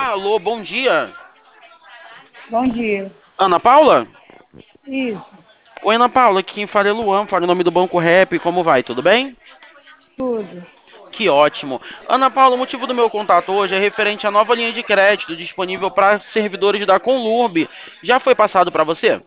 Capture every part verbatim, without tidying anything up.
Alô, bom dia. Bom dia. Ana Paula? Isso, Oi, Ana Paula, aqui quem fala é Luan, fala em nome do Banco Rap, como vai? Tudo bem? tudo. Que ótimo. Ana Paula, o motivo do meu contato hoje é referente à nova linha de crédito disponível para servidores da Conlurb. Já foi passado para você?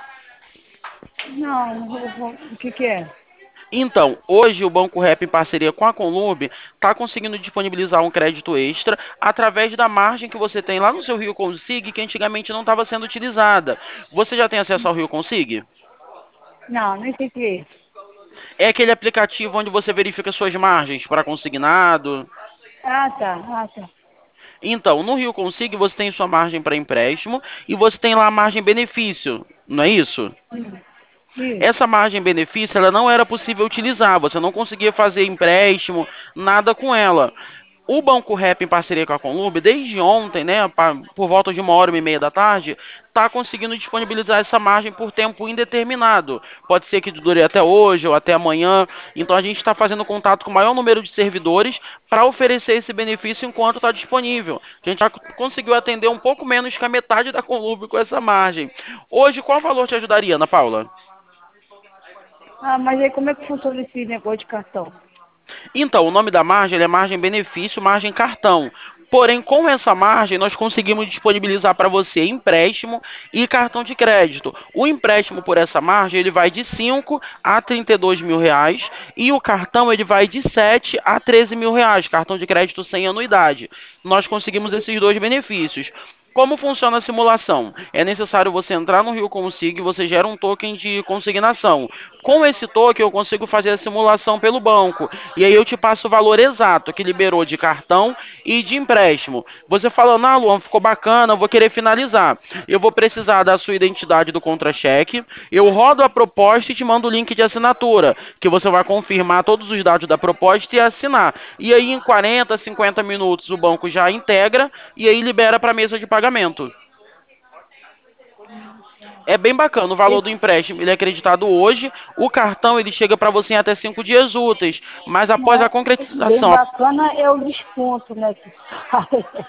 Não, vou- vou- o que que é? Então, hoje o Banco Rap, em parceria com a Conlurb, está conseguindo disponibilizar um crédito extra através da margem que você tem lá no seu Rio Consig, que antigamente não estava sendo utilizada. Você já tem acesso ao Rio Consig? Não, nem sei o que é isso. É aquele aplicativo onde você verifica suas margens para consignado. Ah, tá, ah, tá. Então, no Rio Consig você tem sua margem para empréstimo e você tem lá a margem benefício, não é isso? Hum, Isso. Essa margem benefício ela não era possível utilizar, você não conseguia fazer empréstimo, nada com ela. O Banco Rep, em parceria com a Conlurb, desde ontem, né, pa- por volta de uma hora, uma e meia da tarde, está conseguindo disponibilizar essa margem por tempo indeterminado. Pode ser que dure até hoje ou até amanhã. Então a gente está fazendo contato com o maior número de servidores para oferecer esse benefício enquanto está disponível. A gente já conseguiu atender um pouco menos que a metade da Conlurb com essa margem. Hoje, qual valor te ajudaria, Ana Paula? Ah, mas aí como é que funciona esse negócio de cartão? Então, o nome da margem ele é margem benefício, margem cartão. Porém, com essa margem, nós conseguimos disponibilizar para você empréstimo e cartão de crédito. O empréstimo por essa margem ele vai de cinco a trinta e dois mil reais e o cartão ele vai de sete a treze mil reais, cartão de crédito sem anuidade. Nós conseguimos esses dois benefícios. Como funciona a simulação? É necessário você entrar no Rio Consig, você gera um token de consignação. Com esse token eu consigo fazer a simulação pelo banco. E aí eu te passo o valor exato que liberou de cartão e de empréstimo. Você falando, ah, Luan, ficou bacana, eu vou querer finalizar. Eu vou precisar da sua identidade do contra-cheque. Eu rodo a proposta e te mando o link de assinatura, que você vai confirmar todos os dados da proposta e assinar. E aí em quarenta, cinquenta minutos o banco já integra e aí libera para a mesa de pagamento. É bem bacana o valor do Esse, empréstimo. Ele é acreditado hoje. O cartão ele chega para você em até cinco dias úteis. Mas após a né, esse bem concretização. bacana é o desconto, né, que faz.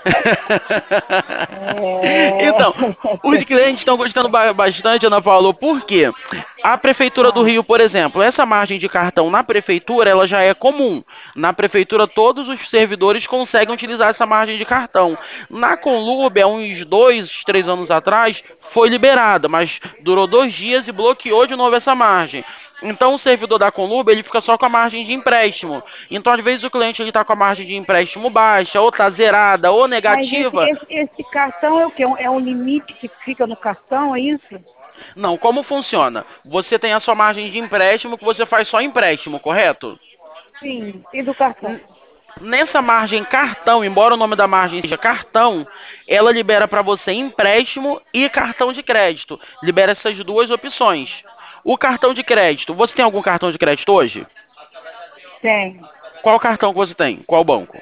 Então, os É... clientes estão gostando ba- bastante, Ana Paula, por quê? A Prefeitura do Ah, Rio, por exemplo, essa margem de cartão na Prefeitura, ela já é comum. Na Prefeitura, todos os servidores conseguem utilizar essa margem de cartão. Na Conlurb, há uns dois, três anos atrás, foi liberada, mas durou dois dias e bloqueou de novo essa margem. Então, o servidor da Conlurb, ele fica só com a margem de empréstimo. Então, às vezes, o cliente está com a margem de empréstimo baixa, ou está zerada, ou mas esse, negativa. esse, esse cartão é o quê? É um é um limite que fica no cartão, é isso? Não, como funciona? Você tem a sua margem de empréstimo que você faz só empréstimo, correto? Sim, e do cartão? N- Nessa margem cartão, embora o nome da margem seja cartão, ela libera para você empréstimo e cartão de crédito. Libera essas duas opções. O cartão de crédito, você tem algum cartão de crédito hoje? Tem. Qual cartão que você tem? Qual banco?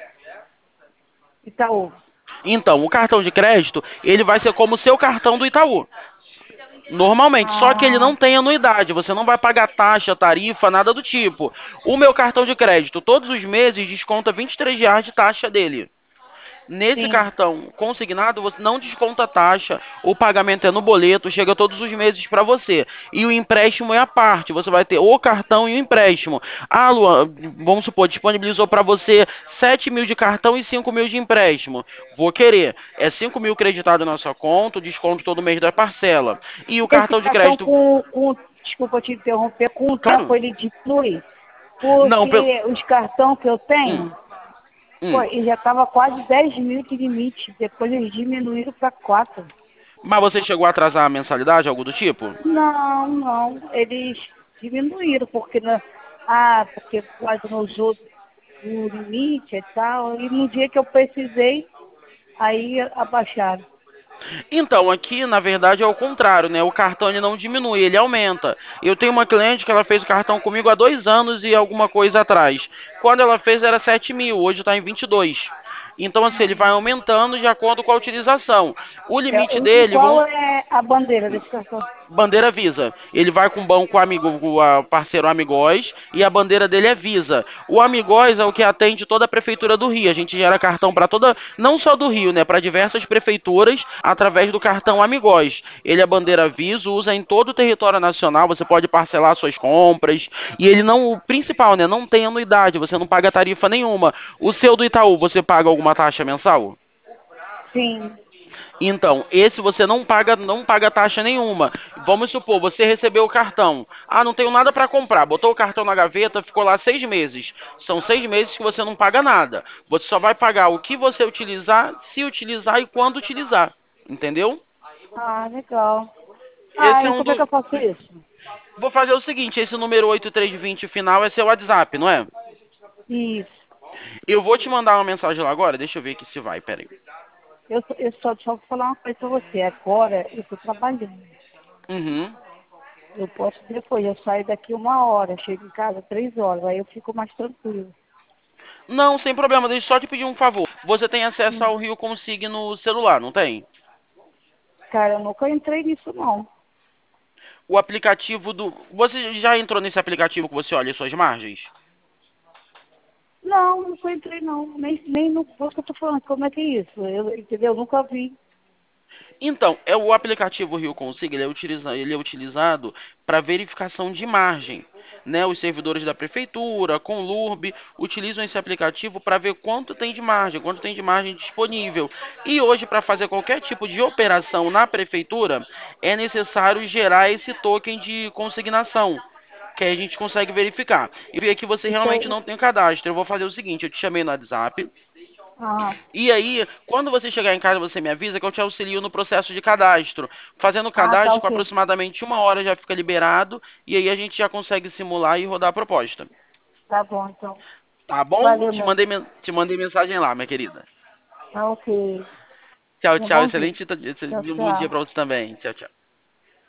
Itaú. Então, o cartão de crédito, ele vai ser como o seu cartão do Itaú. Normalmente, só que ele Ah, não tem anuidade, você não vai pagar taxa, tarifa, nada do tipo. O meu cartão de crédito, todos os meses, desconta vinte e três reais de taxa dele. Nesse sim. cartão consignado, você não desconta taxa, o pagamento é no boleto, chega todos os meses para você. E o empréstimo é a parte, você vai ter o cartão e o empréstimo. Ah, Luan, vamos supor, disponibilizou para você sete mil de cartão e cinco mil de empréstimo. Vou querer. É cinco mil creditado na sua conta, desconto todo mês da parcela. E o Esse cartão de cartão crédito, com, com, desculpa te interromper, com o tempo claro. ele diminui, Não, pelo. porque os cartões que eu Hum, tenho, pô, hum. ele já estava quase dez mil de limite, depois eles diminuíram para quatro. Mas você chegou a atrasar a mensalidade, algo do tipo? Não, não, eles diminuíram, porque, na, ah, porque quase não usou o limite e tal, e no dia que eu precisei, aí abaixaram. Então, aqui, na verdade, é o contrário, né? O cartão ele não diminui, ele aumenta. Eu tenho uma cliente que ela fez o cartão comigo há dois anos e alguma coisa atrás. Quando ela fez era sete mil, hoje está em vinte e dois. Então, assim, ele vai aumentando de acordo com a utilização. O É, limite e dele, qual vamos. é a bandeira desse cartão? Bandeira Visa. Ele vai com o banco amigo, com o parceiro Amigós e a bandeira dele é Visa. O Amigós é o que atende toda a prefeitura do Rio. A gente gera cartão para toda, não só do Rio, né, para diversas prefeituras através do cartão Amigós. Ele é bandeira Visa, usa em todo o território nacional. Você pode parcelar suas compras e ele não, o principal, né, não tem anuidade. Você não paga tarifa nenhuma. O seu do Itaú, você paga alguma taxa mensal? Sim. Então, esse você não paga, não paga taxa nenhuma. Vamos supor, você recebeu o cartão. Ah, não tenho nada para comprar. Botou o cartão na gaveta, ficou lá seis meses. São seis meses que você não paga nada. Você só vai pagar o que você utilizar, se utilizar e quando utilizar. Entendeu? Ah, legal. Ah, Esse é e um como é que do. eu faço isso? Vou fazer o seguinte: esse número oito três dois zero final é seu WhatsApp, não é? Isso. Eu vou te mandar uma mensagem lá agora. Deixa eu ver aqui se vai, peraí. Eu, só- eu só, só vou falar uma coisa pra você. Agora eu estou trabalhando. Uhum. Eu posso depois, eu saio daqui uma hora, chego em casa três horas, aí eu fico mais tranquilo. Não, sem problema. Deixa eu só te pedir um favor. Você tem acesso Hum. ao Rio Consig no celular, não tem? Cara, eu nunca entrei nisso não. O aplicativo do. Você já entrou nesse aplicativo que você olha as suas margens? Não, nunca entrei não. Nem, nem no posto que eu tô falando. Como é que é isso? Eu, entendeu? Eu nunca vi. Então, é o aplicativo Rio Consiga, ele é, utiliza, ele é utilizado para verificação de margem. Né? Os servidores da prefeitura, com L U R B, utilizam esse aplicativo para ver quanto tem de margem, quanto tem de margem disponível. E hoje, para fazer qualquer tipo de operação na prefeitura, é necessário gerar esse token de consignação, que aí a gente consegue verificar. E ver que você realmente Então, não tem cadastro. Eu vou fazer o seguinte, eu te chamei no WhatsApp. ah, E aí, quando você chegar em casa, você me avisa que eu te auxilio no processo de cadastro. Fazendo o ah, tá cadastro, com ok. aproximadamente uma hora já fica liberado. E aí a gente já consegue simular e rodar a proposta. Tá bom, então. Tá bom? Valeu, Te meu. mandei, men- te mandei mensagem lá, minha querida. Tá ok. Tchau, Um tchau. bom dia. Excelente, Tchau, um bom dia tchau. pra você também. Tchau, tchau.